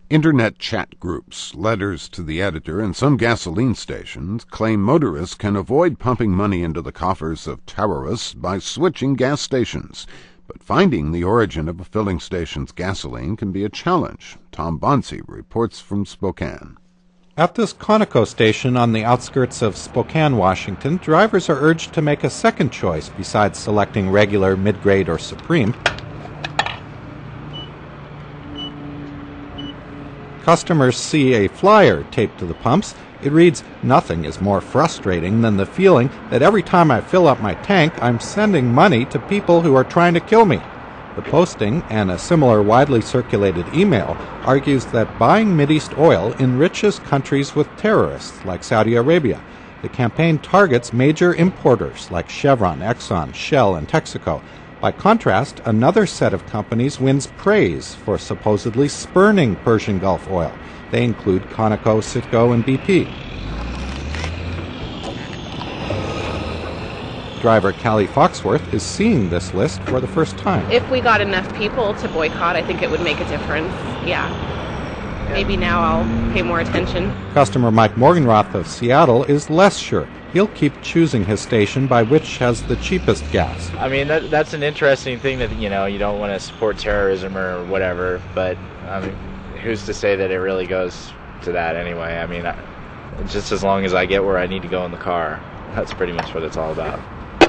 Internet chat groups, letters to the editor, and some gasoline stations claim motorists can avoid pumping money into the coffers of terrorists by switching gas stations. But finding the origin of a filling station's gasoline can be a challenge. Tom Bonsi reports from Spokane. At this Conoco station on the outskirts of Spokane, Washington, drivers are urged to make a second choice besides selecting regular, mid-grade, or supreme. Customers see a flyer taped to the pumps. It reads, "Nothing is more frustrating than the feeling that every time I fill up my tank, I'm sending money to people who are trying to kill me." The posting, and a similar widely circulated email, argues that buying Mideast oil enriches countries with terrorists like Saudi Arabia. The campaign targets major importers like Chevron, Exxon, Shell, and Texaco. By contrast, another set of companies wins praise for supposedly spurning Persian Gulf oil. They include Conoco, Citgo, and BP. Driver Callie Foxworth is seeing this list for the first time. If we got enough people to boycott, I think it would make a difference. Yeah. Maybe now I'll pay more attention. Customer Mike Morgenroth of Seattle is less sure. He'll keep choosing his station by which has the cheapest gas. I mean, that's an interesting thing that, you don't want to support terrorism or whatever, but who's to say that it really goes to that anyway? I mean, just as long as I get where I need to go in the car, that's pretty much what it's all about.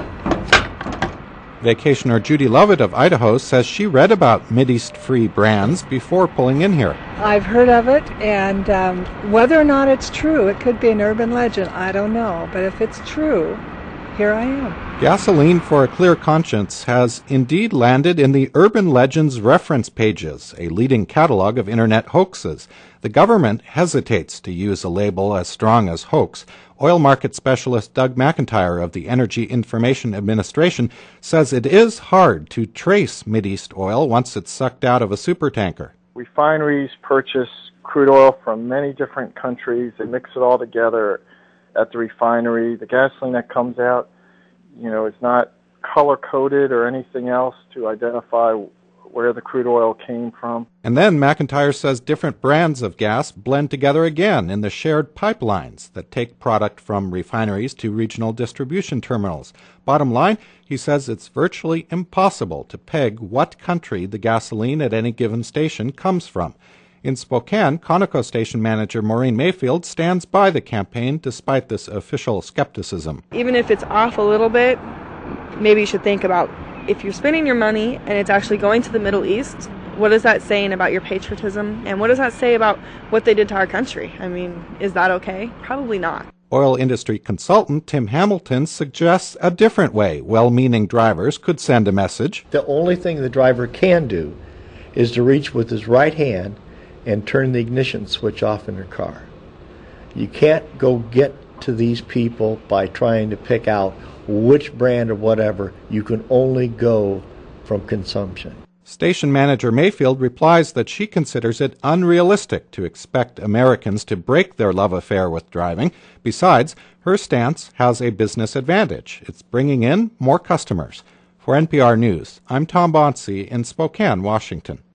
Vacationer Judy Lovett of Idaho says she read about Mideast-free brands before pulling in here. I've heard of it, and whether or not it's true, it could be an urban legend, I don't know. But if it's true, here I am. Gasoline for a Clear Conscience has indeed landed in the Urban Legends reference pages, a leading catalog of Internet hoaxes. The government hesitates to use a label as strong as hoax. Oil market specialist Doug McIntyre of the Energy Information Administration says it is hard to trace Mideast oil once it's sucked out of a supertanker. Refineries purchase crude oil from many different countries. They mix it all together at the refinery. The gasoline that comes out, is not color-coded or anything else to identify where the crude oil came from. And then McIntyre says different brands of gas blend together again in the shared pipelines that take product from refineries to regional distribution terminals. Bottom line, he says it's virtually impossible to peg what country the gasoline at any given station comes from. In Spokane, Conoco station manager Maureen Mayfield stands by the campaign despite this official skepticism. Even if it's off a little bit, maybe you should think about if you're spending your money and it's actually going to the Middle East, what is that saying about your patriotism? And what does that say about what they did to our country? I mean, is that okay? Probably not. Oil industry consultant Tim Hamilton suggests a different way well-meaning drivers could send a message. The only thing the driver can do is to reach with his right hand and turn the ignition switch off in their car. You can't go get to these people by trying to pick out which brand or whatever. You can only go from consumption. Station manager Mayfield replies that she considers it unrealistic to expect Americans to break their love affair with driving. Besides, her stance has a business advantage. It's bringing in more customers. For NPR News, I'm Tom Bonsi in Spokane, Washington.